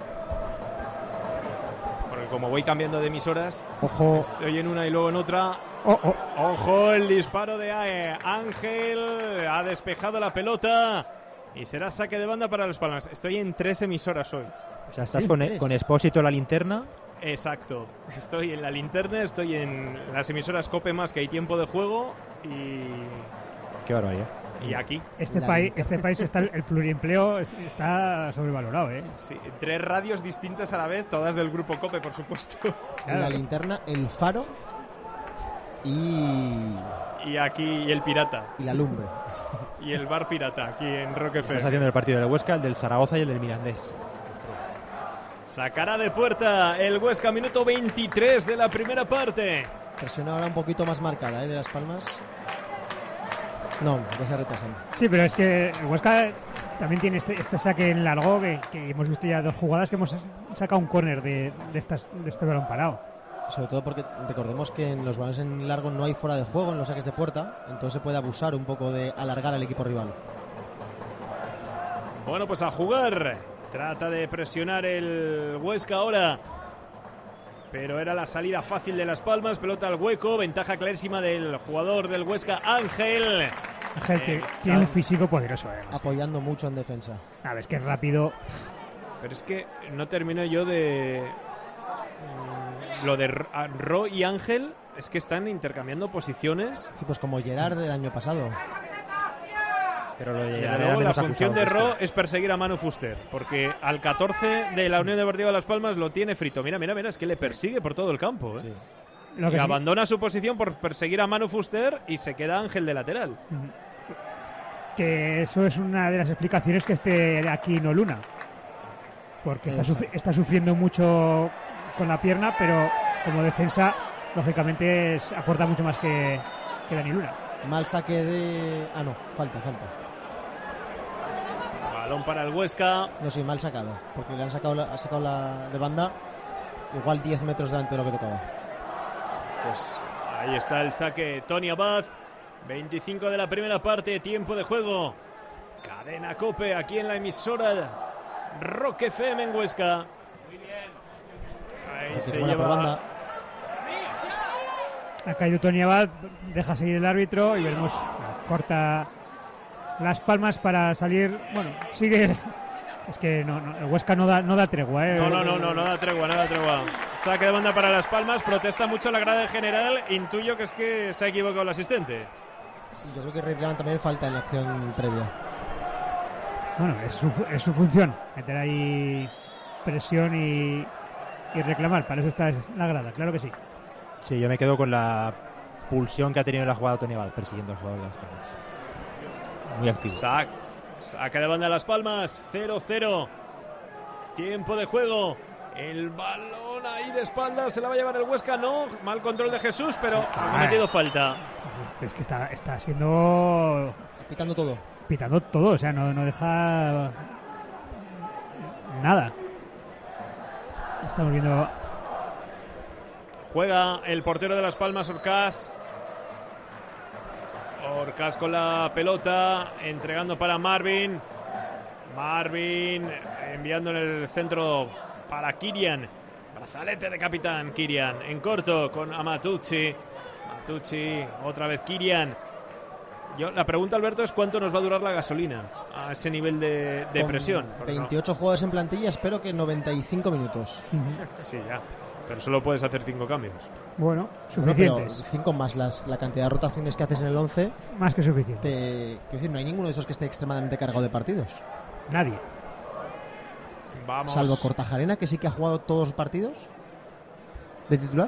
Porque como voy cambiando de emisoras, ojo. Estoy en una y luego en otra. Oh, oh. Ojo, el disparo de Ángel. Ha despejado la pelota. Y será saque de banda para Las Palmas. Estoy en tres emisoras hoy. O sea, estás con, con Expósito la linterna. Exacto. Estoy en la linterna, estoy en las emisoras COPE más, que hay tiempo de juego. Y. Qué barbaridad. Y aquí. Este, país, este país está el pluriempleo está sobrevalorado, ¿eh? Sí, tres radios distintas a la vez, todas del grupo COPE, por supuesto. Claro. La linterna, el faro y. Y aquí y el pirata. Y la lumbre. Y el bar pirata, aquí en Roque Fer. Estás haciendo el partido del Huesca, el del Zaragoza y el del Mirandés. Sacará de puerta el Huesca, minuto veintitrés de la primera parte. Presión ahora un poquito más marcada, ¿eh? De Las Palmas. No, ya se retrasan. Sí, pero es que el Huesca también tiene este, este saque en largo que, que hemos visto ya dos jugadas que hemos sacado un córner de, de, estas, de este balón parado. Sobre todo porque recordemos que en los balones en largo no hay fuera de juego en los saques de puerta, entonces se puede abusar un poco de alargar al equipo rival. Bueno, pues a jugar. Trata de presionar el Huesca ahora. Pero era la salida fácil de Las Palmas. Pelota al hueco. Ventaja clarísima del jugador del Huesca, Ángel. Ángel que eh, tiene un físico poderoso. Eh, apoyando sí. mucho en defensa. A ver, es que es rápido. Pero es que no termino yo de... Lo de Ro y Ángel es que están intercambiando posiciones. Sí, pues como Gerard del año pasado. Pero lo de Desde Area luego, la menos función de acusado, Ro es perseguir a Manu Fuster, porque al catorce de la Unión Deportiva Las Palmas lo tiene frito. Mira, mira, mira, es que le persigue por todo el campo. ¿eh? Sí. Lo que Y sí- abandona su posición por perseguir a Manu Fuster y se queda Ángel de lateral. Ujú. Que eso es una de las explicaciones que esté aquí no Luna. Porque está, Exacto. sufri- está sufriendo mucho con la pierna, pero como defensa, lógicamente, es- aporta mucho más que, que Dani Luna. Mal saque de... Ah, no, falta, falta. Balón para el Huesca. No, sí, mal sacado. Porque le han sacado la, ha sacado la de banda igual diez metros delante de lo que tocaba. Pues ahí está el saque. Tony Abad. veinticinco de la primera parte. Tiempo de juego. Cadena Cope aquí en la emisora Rock F M en Huesca. Ahí Así que se buena por lleva. banda. Ha caído Tony Abad, deja seguir el árbitro y veremos. Corta las palmas para salir. Bueno, sigue. Es que no, no, el Huesca no da, no da tregua, ¿eh? No, no, no, no, no da tregua, no da tregua. Saque de banda para Las Palmas. Protesta mucho la grada en general. Intuyo que es que se ha equivocado el asistente. Sí, yo creo que reclaman también falta en la acción previa. Bueno, es su, fu- es su función, meter ahí presión y, y reclamar. Para eso está la grada, claro que sí. Sí, yo me quedo con la pulsión que ha tenido en la jugada Tony Abad persiguiendo al jugador de Las Palmas. Muy activo. Sac, saca de banda Las Palmas, cero cero. Tiempo de juego. El balón ahí de espaldas se la va a llevar el Huesca, no. Mal control de Jesús, pero ha cometido falta. Es que está, está siendo. Está quitando todo. Pitando todo, o sea, no, no deja nada. Estamos viendo. Juega el portero de Las Palmas, Orcás. Orcás con la pelota, entregando para Marvin. Marvin enviando en el centro para Kirian. Brazalete de capitán, Kirian. En corto con Amatucci. Amatucci, otra vez Kirian. Yo, la pregunta, Alberto, es cuánto nos va a durar la gasolina a ese nivel de, de Con presión. Porque no- veintiocho jugadores en plantilla, espero que noventa y cinco minutos. Sí, ya. Pero solo puedes hacer cinco cambios. Bueno, Bueno, pero suficientes. cinco más las, la cantidad de rotaciones que haces en el once. Más que suficientes. Te, quiero decir, no hay ninguno de esos que esté extremadamente cargado de partidos. Nadie. Vamos. Salvo Kortajarena, que sí que ha jugado todos los partidos de titular.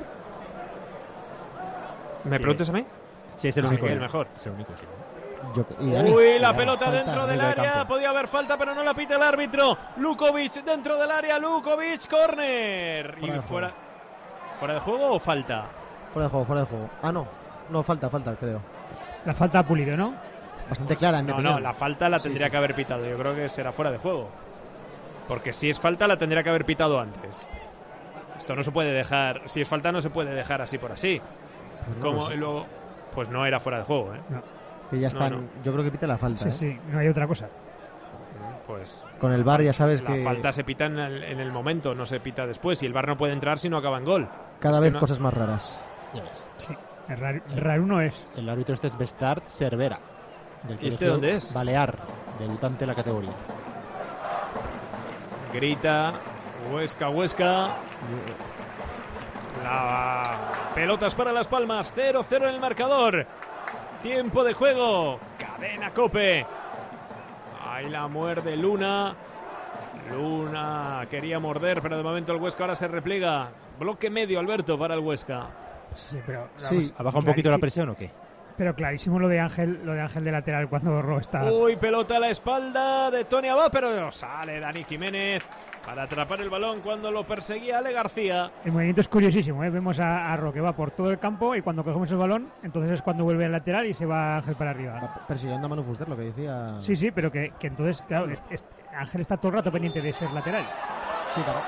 ¿Me preguntas a mí? Sí, es el Ah, único. sí, el mejor. Es el único, sí. Yo- y Dani, Uy, la Dani, pelota falta dentro del medio de área. campo. Podía haber falta, pero no la pita el árbitro. Lukovic dentro del área. Lukovic, córner. Fuera Y de fuera. ¿Fuera de juego o falta? Fuera de juego, fuera de juego. Ah, no. No, falta, falta, creo. La falta ha Pulido, ¿no? Bastante clara, en mi No, opinión. no, la falta la Sí, tendría sí. que haber pitado. Yo creo que será fuera de juego. Porque si es falta, la tendría que haber pitado antes. Esto no se puede dejar. Si es falta, no se puede dejar así por así. Pues no Como lo sé. y luego. Pues no era fuera de juego, ¿eh? Que ya están. No, no. Yo creo que pita la falta. Sí, ¿eh? sí, no hay otra cosa. Pues Con el V A R ya sabes la que falta se pita en el, en el momento, no se pita después. Y el V A R no puede entrar si no acaba en gol. cada es que vez no- cosas más raras. Ya ves. Sí. Es raro, raro no es. El árbitro este es Bestart Cervera. Del ¿Y este colegio dónde es? Balear, debutante de la categoría. Grita. Huesca, Huesca. La pelotas para Las Palmas. cero cero en el marcador. Tiempo de juego. Cadena Cope. Ahí la muerde Luna. Luna quería morder, pero de momento el Huesca ahora se repliega. Bloque medio, Alberto, para el Huesca. Sí, pero, Sí, ¿Ha bajado un poquito la clarísimo- presión o qué? Pero clarísimo lo de Ángel, lo de Ángel de lateral cuando Ro está. Uy, pelota a la espalda de Tony Abad, pero sale Dani Jiménez para atrapar el balón cuando lo perseguía Ale García. El movimiento es curiosísimo, ¿eh? Vemos a, a Ro que va por todo el campo y cuando cogemos el balón, entonces es cuando vuelve al lateral y se va Ángel para arriba. Va persiguiendo a Manu Fuster, lo que decía. Sí, sí, pero que, que entonces, claro, es- es- Ángel está todo el rato pendiente de ser lateral. Sí, claro.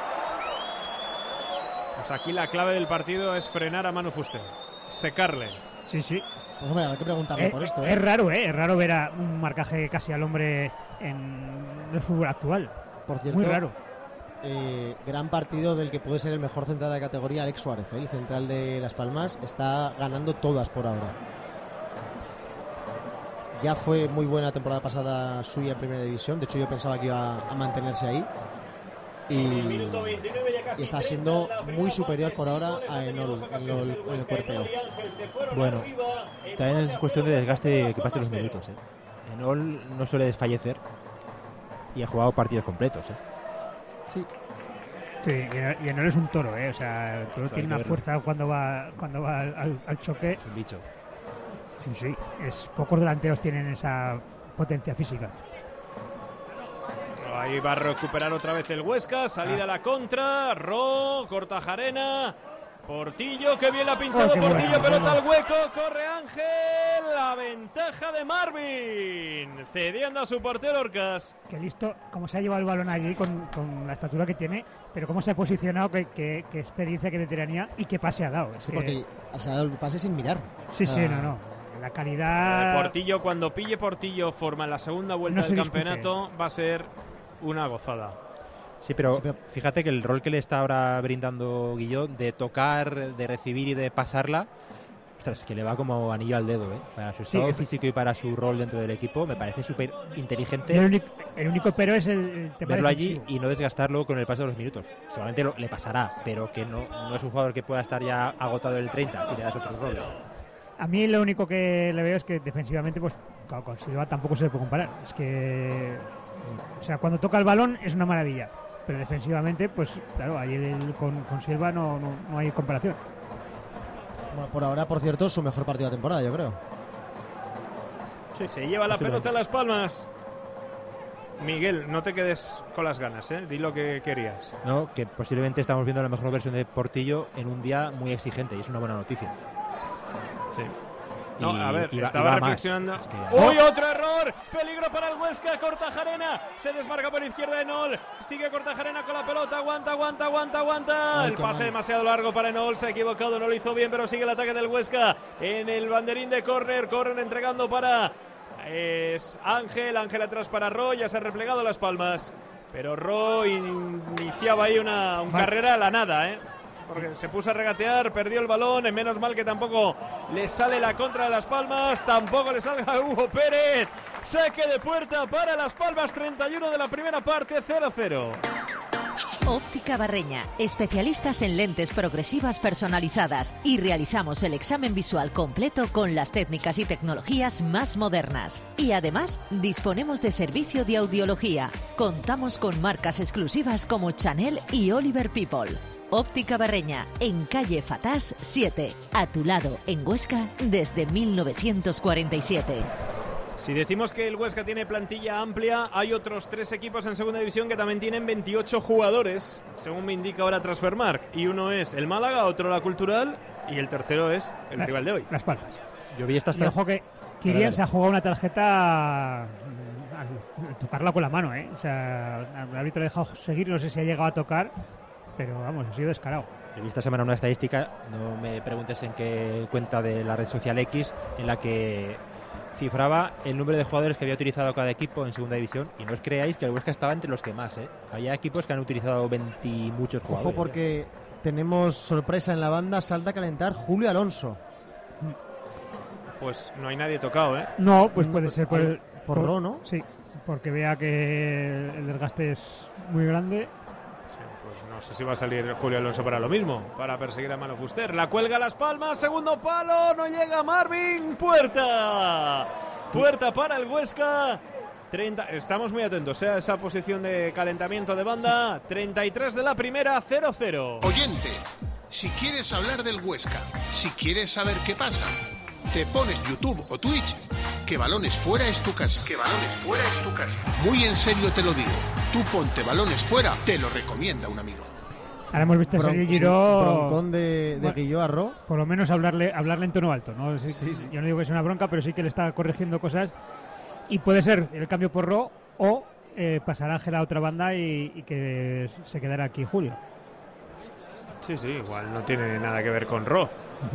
Pues aquí la clave del partido es frenar a Manu Fuster, secarle. Sí, sí. Pues hombre, habrá que preguntarle Eh, por esto, Es ¿eh? raro, ¿eh? Es raro ver a un marcaje casi al hombre en el fútbol actual. Por cierto, Muy raro. eh, gran partido del que puede ser el mejor central de la categoría, Alex Suárez, ¿eh? El central de Las Palmas. Está ganando todas por ahora. Ya fue muy buena temporada pasada suya en Primera División. De hecho, yo pensaba que iba a mantenerse ahí. Y, y está siendo muy superior por ahora a Enol en el, en el cuerpeo. Bueno, también es cuestión de desgaste que pasen los minutos. ¿eh? Enol no suele desfallecer y ha jugado partidos completos, ¿eh? Sí. Sí, y Enol es un toro, ¿eh? O sea, el toro Eso tiene hay que una verlo. fuerza cuando va cuando va al, al choque. Es un bicho. Sí, sí. Es, pocos delanteros tienen esa potencia física. Ahí va a recuperar otra vez el Huesca. Salida a la contra. Ro, Kortajarena. Portillo, que bien la ha pinchado Oh, qué Portillo, bueno, pelota bueno. al hueco, corre Ángel, la ventaja de Marvin, cediendo a su portero Orcas. Que listo, cómo se ha llevado el balón allí con, con la estatura que tiene, pero cómo se ha posicionado, qué, qué, qué experiencia, qué veteranía y qué pase ha dado. Es Sí, que- porque se ha dado el pase sin mirar. sí, sí, Ah. no, no. La calidad... Eh, Portillo, cuando pille Portillo forma en la segunda vuelta No se del discute. campeonato, va a ser una gozada. Sí, pero, Sí, pero- fíjate que el rol que le está ahora brindando Guillón de tocar, de recibir y de pasarla, ostras, que le va como anillo al dedo, ¿eh? Para su Sí, estado que- físico y para su rol dentro del equipo, me parece súper Y inteligente el, único, el único pero es el, el tema verlo allí defensivo. y no desgastarlo con el paso de los minutos. Seguramente lo- le pasará, pero que no, no es un jugador que pueda estar ya agotado el treinta si le das otro rol. A mí lo único que le veo es que defensivamente, pues claro, con Silva tampoco se le puede comparar. Es que, o sea, cuando toca el balón es una maravilla, pero defensivamente, pues claro, ahí el- con, con Silva no, no, no hay comparación. Bueno, por ahora, por cierto, es su mejor partido de temporada, yo creo. Se lleva la posiblemente. pelota a Las Palmas. Miguel, no te quedes con las ganas, ¿eh? Di lo que querías. ¿No? Que posiblemente estamos viendo la mejor versión de Portillo en un día muy exigente y es una buena noticia. Sí. No, Y- a ver, y va- estaba y va más. reflexionando. Es que- ¡Uy, otro error! Peligro para el Huesca, Kortajarena. Se desmarca por izquierda Enol. Sigue Kortajarena con la pelota. Aguanta, aguanta, aguanta, aguanta. Ay, el qué pase mal. demasiado largo para Enol. Se ha equivocado, no lo hizo bien, pero sigue el ataque del Huesca. En el banderín de córner. Corren entregando para es Ángel. Ángel atrás para Ro. Ya se ha replegado Las Palmas. Pero Ro iniciaba ahí una, una Vale. carrera a la nada, ¿eh? Porque se puso a regatear, perdió el balón, en menos mal que tampoco le sale la contra de Las Palmas, tampoco le salga a Hugo Pérez. Saque de puerta para Las Palmas, treinta y uno de la primera parte, cero cero. Óptica Barreña, especialistas en lentes progresivas personalizadas y realizamos el examen visual completo con las técnicas y tecnologías más modernas. Y además, disponemos de servicio de audiología. Contamos con marcas exclusivas como Chanel y Oliver People. Óptica Barreña, en calle Fatás siete, a tu lado, en Huesca, desde mil novecientos cuarenta y siete. Si decimos que el Huesca tiene plantilla amplia, hay otros tres equipos en segunda división que también tienen veintiocho jugadores, según me indica ahora Transfermarkt. Y uno es el Málaga, otro la Cultural y el tercero es el Las- rival de hoy. Las Palmas. Yo vi esta Y ojo que Kirian dale. se ha jugado una tarjeta mm, al, al tocarla con la mano, ¿eh? O sea, el árbitro le ha dejado seguir, no sé si ha llegado a tocar, pero vamos, ha sido descarado. He visto esta semana una estadística, no me preguntes en qué cuenta de la red social X, en la que cifraba el número de jugadores que había utilizado cada equipo en segunda división y no os creáis que el Huesca estaba entre los que más, ¿eh? Había equipos que han utilizado veinte y muchos jugadores. Ojo porque tenemos sorpresa en la banda, salta a calentar Julio Alonso. Pues no hay nadie tocado, ¿eh? No, pues Mm, puede pues ser por, al- el- por Ro, ¿no? Sí, porque vea que el desgaste es muy grande. Sí, pues no sé si va a salir Julio Alonso para lo mismo, para perseguir a Manu Fuster. La cuelga Las Palmas, segundo palo, no llega Marvin, puerta. Puerta para el Huesca. treinta, estamos muy atentos ¿eh? a esa posición de calentamiento de banda. treinta y tres de la primera, cero cero. Oyente, si quieres hablar del Huesca, si quieres saber qué pasa, te pones YouTube o Twitch, que Balones Fuera es tu casa. Que Balones Fuera es tu casa. Muy en serio te lo digo. Tú ponte Balones Fuera, te lo recomienda un amigo. Ahora hemos visto a Bron- Sergio sí, Giró, broncón de, de Bueno. Guilló a Ro. por lo menos hablarle, hablarle en tono alto, ¿no? Sí, Sí, sí. Yo no digo que sea una bronca, pero sí que le está corrigiendo cosas. Y puede ser el cambio por Ro o eh, pasar Ángel a otra banda y, y que se quedara aquí Julio. Sí, sí, igual no tiene nada que ver con Ro.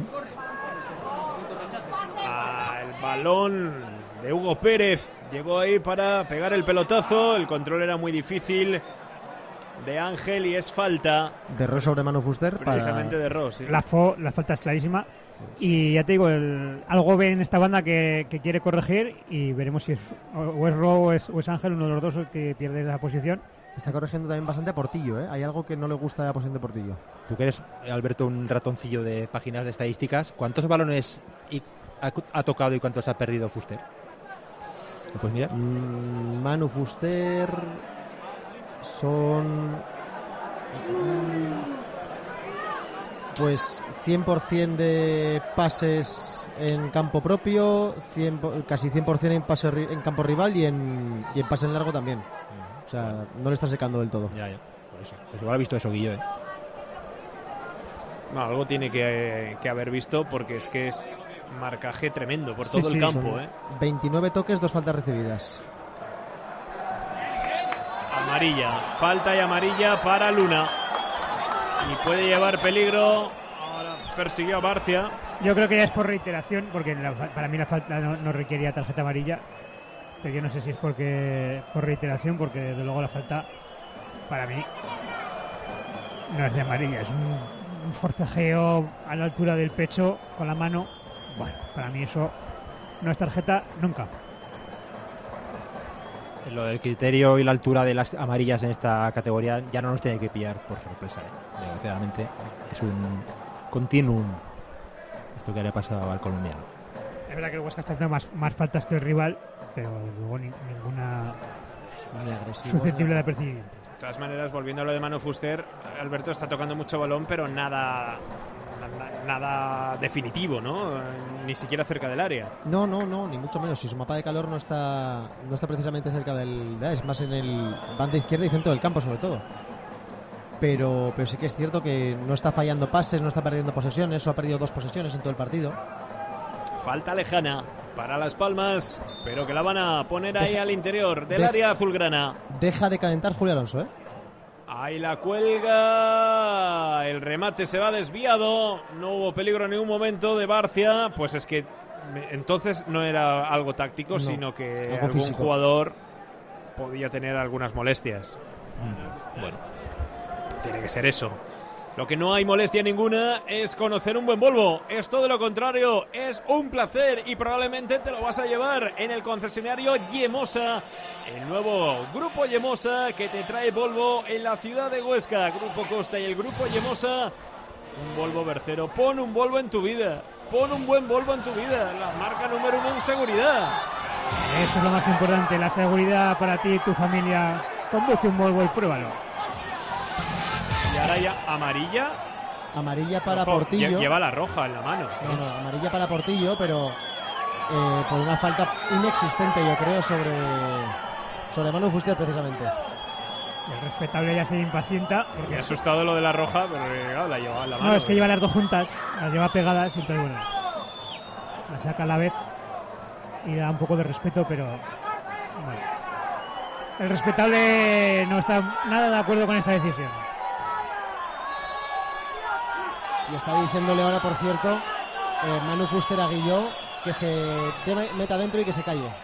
Ah, el balón de Hugo Pérez llegó ahí para pegar el pelotazo. El control era muy difícil de Ángel y es falta De Ro sobre Manu Fuster. para- precisamente de Ro. Sí. La, fo- la falta es clarísima. Y ya te digo, el- algo ve en esta banda que, que quiere corregir y veremos si es o es Ro o es, o es Ángel, uno de los dos el que pierde la posición. Está corrigiendo también bastante a Portillo, ¿eh? Hay algo que no le gusta de la posición de Portillo. Tú que eres, Alberto, un ratoncillo de páginas de estadísticas, ¿cuántos balones y- ha, ha tocado y cuántos ha perdido Fuster? ¿Lo puedes mirar? Mm, Manu Fuster son... Pues cien por ciento de pases en campo propio, cien, casi cien por ciento en, pase, en campo rival y en, y en pase en largo también. O sea, no le está secando del todo. Ya, ya. Por eso. Pues igual ha visto eso, Guillo, ¿eh? No, algo tiene que, que haber visto porque es que es marcaje tremendo por todo sí, el sí, campo. ¿eh? veintinueve toques, dos faltas recibidas. Amarilla, falta y amarilla para Luna. Y puede llevar peligro. Ahora persiguió a Barcia. Yo creo que ya es por reiteración, porque la, para mí la falta no, no requería tarjeta amarilla. Pero yo no sé si es porque por reiteración, porque desde luego la falta, para mí, no es de amarilla. Es un, un forcejeo a la altura del pecho con la mano. Bueno, para mí eso no es tarjeta nunca. Lo del criterio y la altura de las amarillas en esta categoría ya no nos tiene que pillar por sorpresa. ¿eh? Desgraciadamente es un continuum esto que le ha pasado al colombiano. Es verdad que el Huesca está haciendo más, más faltas que el rival, pero luego ni, ninguna susceptible de apercibimiento. De todas maneras, volviendo a lo de Manu Fuster, Alberto está tocando mucho balón, pero nada... nada definitivo, ¿no? Ni siquiera cerca del área. No, no, no, ni mucho menos. Si su mapa de calor no está no está precisamente cerca del... Es más en el banda izquierda y centro del campo, sobre todo. Pero, pero sí que es cierto que no está fallando pases, no está perdiendo posesiones. Solo ha perdido dos posesiones en todo el partido. Falta lejana para Las Palmas, pero que la van a poner ahí deja, al interior del deja, área azulgrana. Deja de calentar Julio Alonso, ¿eh? Ahí la cuelga, el remate se va desviado, no hubo peligro en ningún momento de Barcia, pues es que entonces no era algo táctico, no, sino que algún físico. Jugador podía tener algunas molestias. Mm. Bueno, tiene que ser eso. Lo que no hay molestia ninguna es conocer un buen Volvo. Es todo lo contrario, es un placer y probablemente te lo vas a llevar en el concesionario Yemosa. El nuevo Grupo Yemosa que te trae Volvo en la ciudad de Huesca. Grupo Costa y el Grupo Yemosa. Un Volvo Bercero. Pon un Volvo en tu vida. Pon un buen Volvo en tu vida. La marca número uno en seguridad. Eso es lo más importante, la seguridad para ti y tu familia. Conduce un Volvo y pruébalo. Y ahora ya amarilla. Amarilla para Ojo, Portillo. Lleva la roja en la mano. No, no, amarilla para Portillo, pero eh, por una falta inexistente, yo creo, sobre, sobre Manu Fuster, precisamente. El respetable ya se impacienta. Me ha asustado lo de la roja, pero claro, la lleva en la mano. No, es que lleva las dos juntas, las lleva pegadas, y entonces, bueno, la saca a la vez y da un poco de respeto, pero bueno. El respetable no está nada de acuerdo con esta decisión. Y está diciéndole ahora, por cierto, eh, Manu Fuster a Guilló que se meta dentro y que se calle.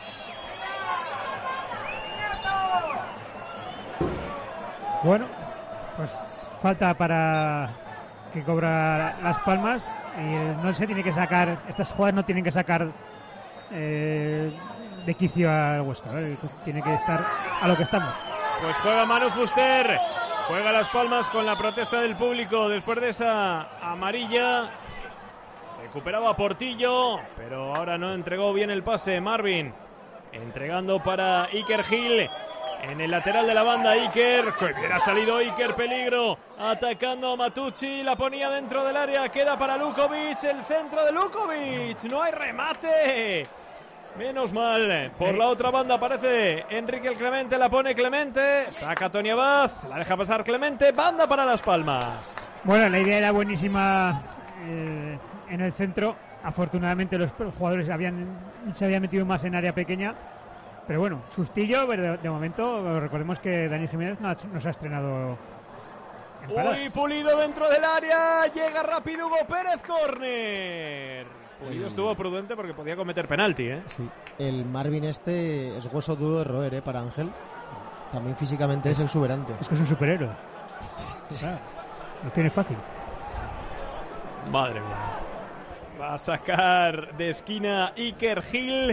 Bueno, pues falta para que cobra Las Palmas y no se tiene que sacar, estas jugadas no tienen que sacar eh, de quicio al Huesca, ¿eh? Tiene que estar a lo que estamos. Pues juega Manu Fuster. Juega Las Palmas con la protesta del público después de esa amarilla. Recuperaba Portillo, pero ahora no entregó bien el pase. Marvin entregando para Iker Gil. En el lateral de la banda Iker. Que hubiera salido Iker, peligro. Atacando a Matucci, la ponía dentro del área. Queda para Lukovic, el centro de Lukovic. No hay remate. Menos mal, por la otra banda aparece Enrique el Clemente, la pone Clemente, saca Tony Abad, la deja pasar Clemente, banda para Las Palmas. Bueno, la idea era buenísima eh, en el centro, afortunadamente los jugadores habían, se habían metido más en área pequeña, pero bueno, sustillo, de, de momento, recordemos que Dani Jiménez no, no se ha estrenado. Uy, Pulido dentro del área, llega rápido Hugo Pérez, córner. Pulido estuvo prudente porque podía cometer penalti, ¿eh? Sí. El Marvin este es hueso duro de roer, ¿eh? Para Ángel. También físicamente es, es exuberante. Es que es un superhéroe. Claro, lo tiene fácil. Madre mía. Va a sacar de esquina Iker Gil.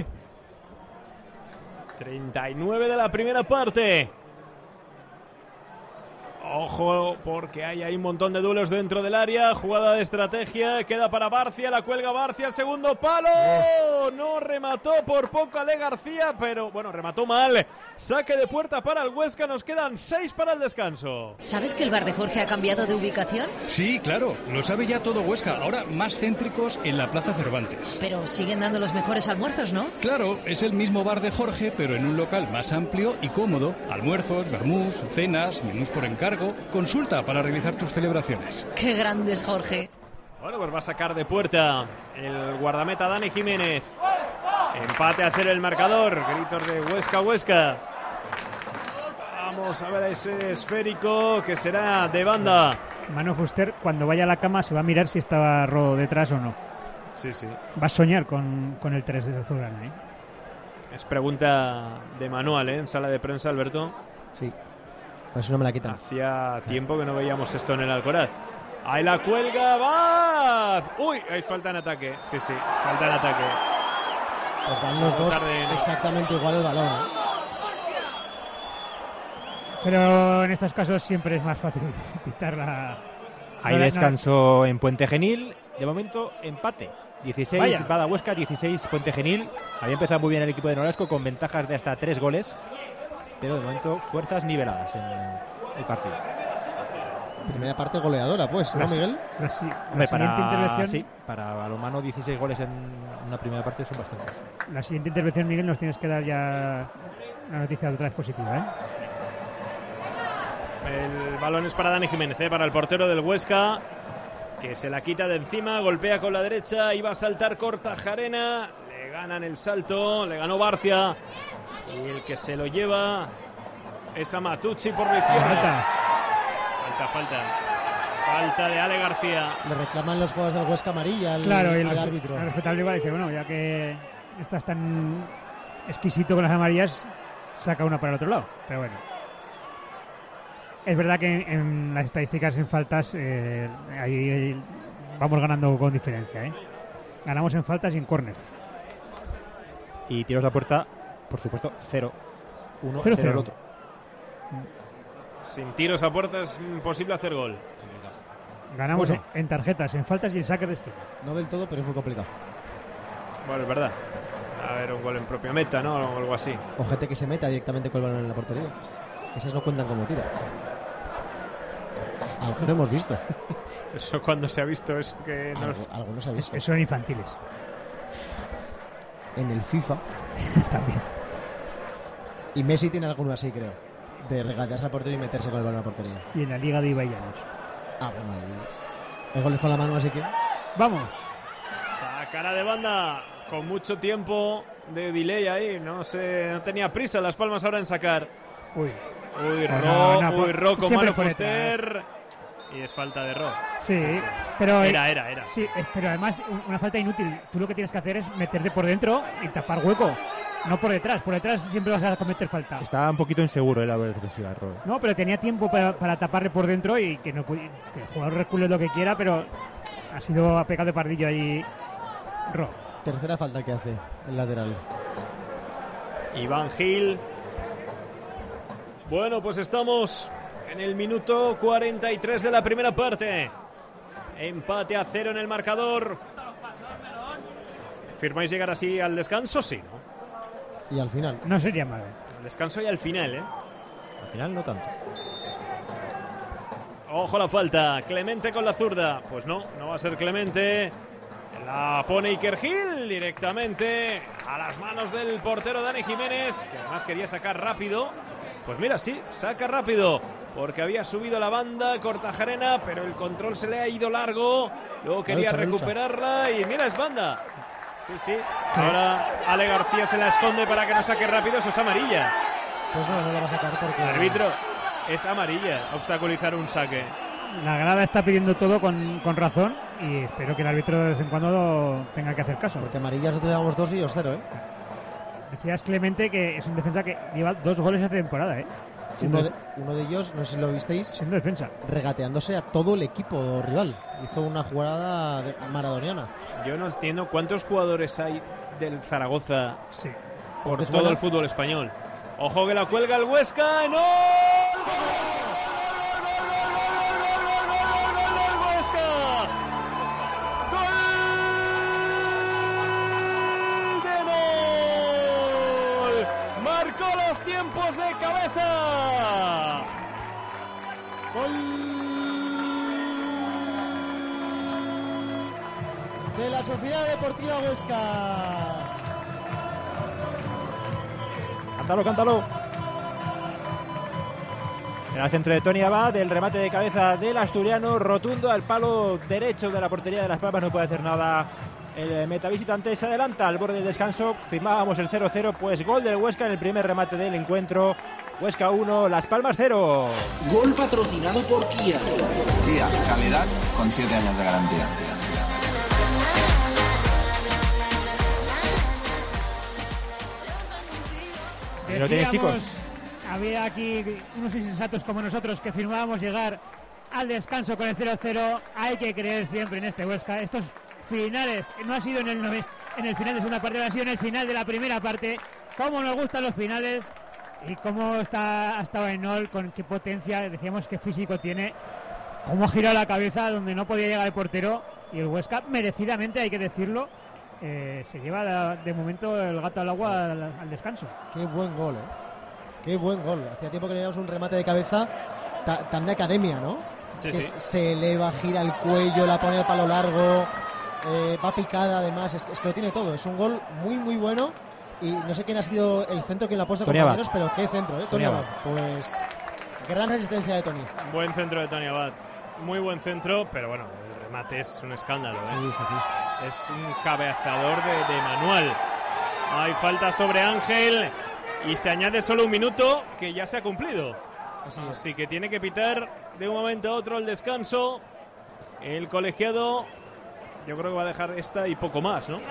treinta y nueve de la primera parte. Ojo, porque hay, hay un montón de duelos dentro del área. Jugada de estrategia. Queda para Barcia. La cuelga Barcia. El segundo palo. No remató por poco Ale García. Pero bueno, remató mal. Saque de puerta para el Huesca. Nos quedan seis para el descanso. ¿Sabes que el bar de Jorge ha cambiado de ubicación? Sí, claro. Lo sabe ya todo Huesca. Ahora más céntricos en la Plaza Cervantes. Pero siguen dando los mejores almuerzos, ¿no? Claro, es el mismo bar de Jorge, pero en un local más amplio y cómodo. Almuerzos, vermús, cenas, menús por encargo. Consulta para realizar tus celebraciones. ¡Qué grande es Jorge! Bueno, pues va a sacar de puerta el guardameta Dani Jiménez. Empate a cero el marcador. Gritos de Huesca, Huesca. Vamos a ver ese esférico que será de banda. Manu Fuster, cuando vaya a la cama, se va a mirar si estaba Ro detrás o no. Sí, sí. Va a soñar con, con el tres de Azulgrana, ¿eh? Es pregunta de manual, ¿eh? En sala de prensa, Alberto. Sí. A ver si no me la quitan. Hacía tiempo que no veíamos esto en el Alcoraz. Ahí la cuelga, va. Uy, hay falta en ataque. Sí, sí, falta en ataque. Pues van los dos tarde, no. exactamente igual el balón, ¿eh? Pero en estos casos siempre es más fácil pitar la... Hay no, descanso no. en Puente Genil. De momento, empate. dieciséis Vaya. Bada Huesca, dieciséis Puente Genil. Había empezado muy bien el equipo de Nolasco con ventajas de hasta tres goles. Pero de momento, fuerzas niveladas en el partido. Primera parte goleadora, pues, ¿no, La- Miguel? La, si- la Hombre, siguiente para, intervención, sí, para balonmano, dieciséis goles en una primera parte son bastantes. la siguiente intervención, Miguel, nos tienes que dar ya una noticia otra vez positiva, ¿eh? El balón es para Dani Jiménez, ¿eh? Para el portero del Huesca, que se la quita de encima, golpea con la derecha, iba a saltar Kortajarena, le ganan el salto, le ganó Barcia, y el que se lo lleva es a Matucci por la izquierda. Falta. Falta, falta. Falta de Ale García. Le reclaman los jugadores del Huesca amarilla al, Claro, y el, al respe- árbitro. el respetable igual dice, bueno, ya que estás tan exquisito con las amarillas, saca una para el otro lado. Pero bueno. Es verdad que en, en las estadísticas en faltas eh, ahí vamos ganando con diferencia, ¿eh? Ganamos en faltas y en córner. Y tiros a puerta, por supuesto, cero. Uno, Cero, cero, cero. el otro. Sin tiros a puerta es imposible hacer gol. Ganamos Bueno. en, en tarjetas, en faltas y en saques de esquina. No del todo, pero es muy complicado. Bueno, es verdad. A ver, un gol en propia meta, ¿no? O algo así. O gente que se meta directamente con el balón en la portería. Esas no cuentan como tiro. Algo no hemos visto. Eso cuando se ha visto eso que no... Algo, algo no se ha visto. Que son infantiles. En el FIFA. También. Y Messi tiene alguno así, creo. De regatearse al portero y meterse con el balón en la portería. Y en la Liga de Ibaillanos. Ah, bueno, ahí. Hay goles con la mano, así que. Vamos. Sacará de banda con mucho tiempo de delay ahí. No sé, no tenía prisa Las Palmas ahora en sacar. Uy. Uy, No, Ro, no, no, uy, Ro con siempre Manu por Fuster. Y es falta de Ro. Sí, Sí, sí. pero Era, era, era. Sí, eh, pero además un- una falta inútil. Tú lo que tienes que hacer es meterte por dentro y tapar hueco, no por detrás. Por detrás siempre vas a cometer falta. Estaba un poquito inseguro el la defensiva, Ro. No, pero tenía tiempo para, para taparle por dentro y que no pudi- que el jugador recule lo que quiera, pero ha sido a pecado de pardillo ahí Ro. Tercera falta que hace el lateral. Iván Gil. Bueno, pues estamos en el minuto cuarenta y tres de la primera parte. Empate a cero en el marcador. ¿Firmáis llegar así al descanso? Sí, ¿no? Y al final. No sería mal. Al descanso y al final, ¿eh? Al final no tanto. Ojo la falta. Clemente con la zurda. Pues no, no va a ser Clemente. La pone Iker Gil directamente a las manos del portero Dani Jiménez, que además quería sacar rápido. Pues mira, sí, saca rápido, porque había subido la banda Kortajarena, pero el control se le ha ido largo. Luego quería lucha, la lucha. recuperarla y mira, es banda. Sí, sí. Ahora Ale García se la esconde para que no saque rápido, eso es amarilla. Pues no, no la va a sacar porque. Árbitro, es amarilla, obstaculizar un saque. La grada está pidiendo todo con, con razón y espero que el árbitro de vez en cuando tenga que hacer caso. Porque amarillas nosotros llevamos dos y ellos cero, ¿eh? Decías Clemente que es un defensa que lleva dos goles esta temporada, ¿eh? Siendo, Uno de, uno de ellos, no sé si lo visteis, siendo defensa. regateándose a todo el equipo rival. Hizo una jugada de- maradoniana. Yo no entiendo cuántos jugadores hay del Zaragoza Sí. por Es todo buena. el fútbol español. Ojo que la cuelga el Huesca. ¡No! tiempos de cabeza. Gol de la Sociedad Deportiva Huesca. Cántalo, cántalo. En el centro de Tony Abad, el remate de cabeza del asturiano, rotundo al palo derecho de la portería de Las Palmas. No puede hacer nada el metavisitante. Se adelanta al borde del descanso. Firmábamos el cero cero, pues gol del Huesca en el primer remate del encuentro. Huesca uno, Las Palmas cero. Gol patrocinado por Kia. Kia, calidad con siete años de garantía. ¿Y lo tenéis, chicos? Había aquí unos insensatos como nosotros que firmábamos llegar al descanso con el cero cero. Hay que creer siempre en este Huesca. Estos finales, no ha sido en el, nove, en el final de segunda parte, ha sido en el final de la primera parte. Cómo nos gustan los finales y cómo está, ha estado Enol, con qué potencia, decíamos qué físico tiene, cómo ha girado la cabeza donde no podía llegar el portero. Y el Huesca, merecidamente, hay que decirlo, eh, se lleva de, de momento el gato al agua al, al descanso. Qué buen gol, ¿eh? Qué buen gol. Hacía tiempo que no veíamos un remate de cabeza ta, tan de academia, ¿no? Sí, que sí. Se eleva, gira el cuello, la pone al palo largo, eh, va picada además. Es, es que lo tiene todo. Es un gol muy, muy bueno. Y no sé quién ha sido el centro, quién lo ha puesto, Tony compañeros, Abad. pero qué centro, ¿eh? Tony Abad. Pues gran resistencia de Tony. Buen centro de Tony Abad. Muy buen centro, pero bueno, el remate es un escándalo, ¿eh? Sí, sí, sí. Es un cabezador de, de manual. Hay falta sobre Ángel. Y se añade solo un minuto que ya se ha cumplido. Así es. Así que tiene que pitar de un momento a otro el descanso. El colegiado, yo creo que va a dejar esta y poco más, ¿no?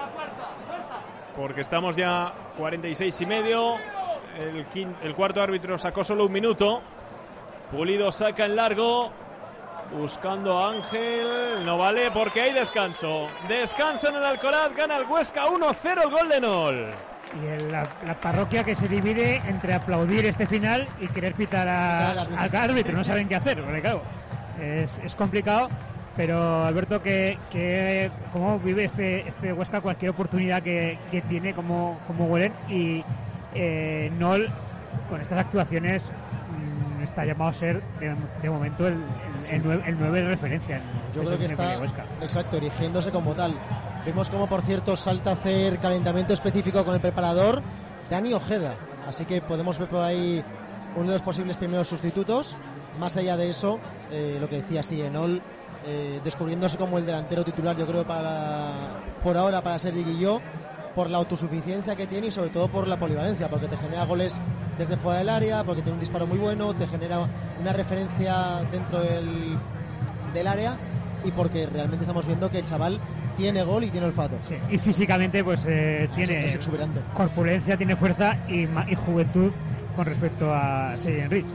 Porque estamos ya cuarenta y seis y medio. El, quinto, el cuarto árbitro sacó solo un minuto. Pulido saca en largo. Buscando a Ángel. No vale porque hay descanso. Descanso en el Alcoraz. Gana el Huesca uno cero, el gol de Nol. Y el, la, la parroquia que se divide entre aplaudir este final y querer pitar a, al árbitro. No saben qué hacer, porque claro, es, es complicado. Pero Alberto, que, que cómo vive este, este Huesca cualquier oportunidad que, que tiene, cómo, cómo huelen. Y eh, Nol, con estas actuaciones, mmm, está llamado a ser de, de momento el, el, el, nueve, el nueve de referencia. En Yo este creo que está, exacto, erigiéndose como tal. Vemos como, por cierto, salta a hacer calentamiento específico con el preparador Dani Ojeda. Así que podemos ver por ahí uno de los posibles primeros sustitutos. Más allá de eso, eh, lo que decía, sí, Enol, eh, descubriéndose como el delantero titular, yo creo, para por ahora para Sergi Guilló, por la autosuficiencia que tiene y sobre todo por la polivalencia, porque te genera goles desde fuera del área, porque tiene un disparo muy bueno, te genera una referencia dentro del, del área, y porque realmente estamos viendo que el chaval tiene gol y tiene olfato. Sí, y físicamente pues eh, ah, tiene es exuberante. Corpulencia, tiene fuerza y, y juventud con respecto a Sergi Enrich.